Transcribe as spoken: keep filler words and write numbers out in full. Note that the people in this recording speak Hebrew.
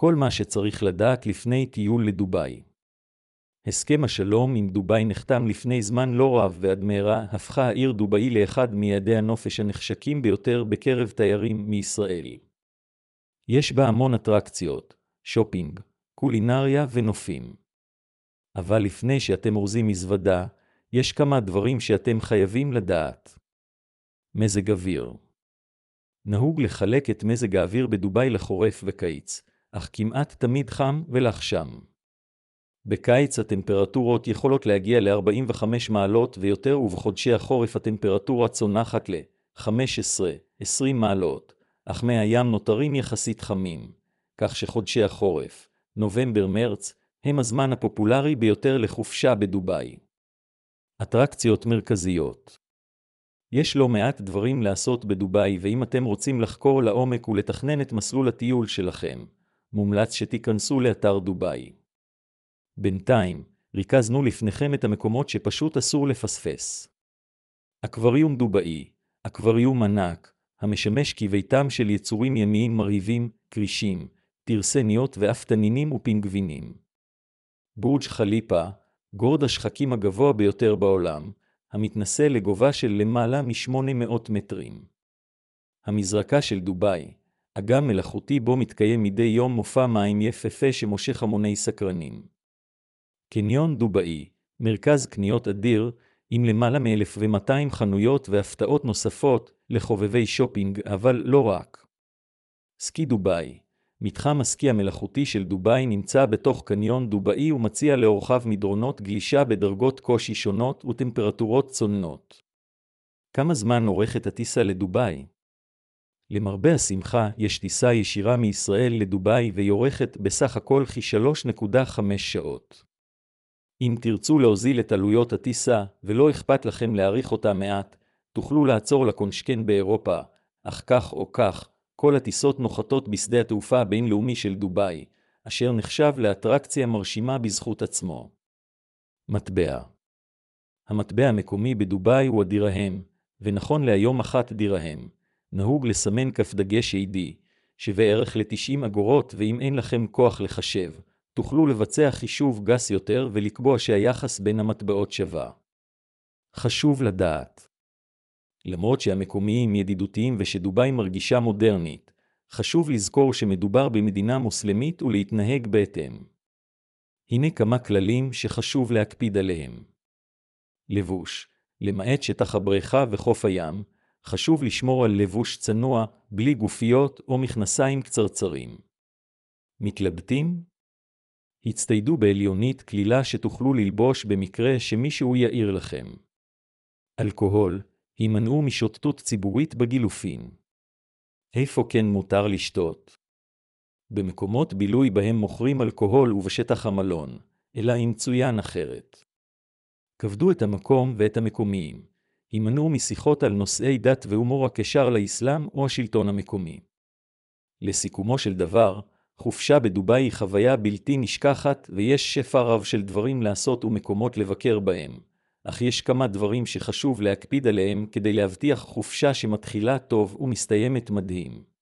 כל מה שצריך לדעת לפני טיול לדובאי. הסכם השלום עם דובאי נחתם לפני זמן לא רב, ועד מהרה הפכה העיר דובאי לאחד מיעדי הנופש הנחשקים ביותר בקרב תיירים מישראל. יש בה המון אטרקציות, שופינג, קולינריה ונופים. אבל לפני שאתם אורזים מזוודה, יש כמה דברים שאתם חייבים לדעת. מזג אוויר. נהוג לחלק את מזג האוויר בדובאי לחורף וקיץ, אך כמעט תמיד חם ולח שם. בקיץ הטמפרטורות יכולות להגיע ל-ארבעים וחמש מעלות ויותר, ובחודשי החורף הטמפרטורה צונחת ל-חמש עשרה עד עשרים מעלות, אך מי הים נותרים יחסית חמים, כך שחודשי החורף, נובמבר-מרץ, הם הזמן הפופולרי ביותר לחופשה בדובאי. אטרקציות מרכזיות. יש לא מעט דברים לעשות בדובאי, ואם אתם רוצים לחקור לעומק ולתכנן את מסלול הטיול שלכם, מומלץ שתיכנסו לאתר דובאי. בינתיים, ריכזנו לפניכם את המקומות שפשוט אסור לפספס. אקווריום דובאי, אקווריום ענק, המשמש כביתם של יצורים ימיים מרהיבים, קרישים, תרסניות ואף תנינים ופינגווינים. בורג' חליפה, גורד השחקים הגבוה ביותר בעולם, המתנסה לגובה של למעלה מ-שמונה מאות מטרים. המזרקה של דובאי, אגם מלאכותי בו מתקיים מדי יום מופע מים יפהפה שמושך המוני סקרנים. קניון דובאי, מרכז קניות אדיר, עם למעלה מ-אלף ומאתיים חנויות והפתעות נוספות לחובבי שופינג, אבל לא רק. סקי דובאי, מתחם הסקי המלאכותי של דובאי נמצא בתוך קניון דובאי ומציע לאורחיו מדרונות גלישה בדרגות קושי שונות וטמפרטורות צוננות. כמה זמן אורכת הטיסה לדובאי? למרבה השמחה, יש טיסה ישירה מישראל לדובאי והיא אורכת בסך הכל כ-שלוש נקודה חמש שעות. אם תרצו להוזיל את עלויות הטיסה ולא אכפת לכם להאריך אותה מעט, תוכלו לעצור לקונשקן באירופה, אך כך או כך, כל הטיסות נוחתות בשדה התעופה הבינלאומי של דובאי, אשר נחשב לאטרקציה מרשימה בזכות עצמו. מטבע. המטבע המקומי בדובאי הוא הדירהם, ונכון להיום אחת דירהם. נהוג לסמן כף דגש איי-די, שווה ערך ל-תשעים אגורות, ואם אין לכם כוח לחשב, תוכלו לבצע חישוב גס יותר ולקבוע שהיחס בין המטבעות שווה. חשוב לדעת. למרות שהמקומיים ידידותיים ושדובאי מרגישה מודרנית, חשוב לזכור שמדובר במדינה מוסלמית ולהתנהג בהתאם. הנה כמה כללים שחשוב להקפיד עליהם. לבוש. למעט שטח הבריכה וחוף הים, חשוב לשמור על לבוש צנוע, בלי גופיות או מכנסיים קצרצרים. מתלבטים? הצטיידו בעליונית כלילה שתוכלו ללבוש במקרה שמישהו יעיר לכם. אלכוהול, הימנעו משוטטות ציבורית בגילופין. איפה כן מותר לשתות? במקומות בילוי בהם מוכרים אלכוהול ובשטח המלון, אלא אם צוין אחרת. כבדו את המקום ואת המקומיים. הימנעו משיחות על נושאי דת והומור הקשר לאסלאם או השלטון המקומי. לסיכומו של דבר, חופשה בדובאי היא חוויה בלתי נשכחת ויש שפע רב של דברים לעשות ומקומות לבקר בהם, אך יש כמה דברים שחשוב להקפיד עליהם כדי להבטיח חופשה שמתחילה טוב ומסתיימת מדהים.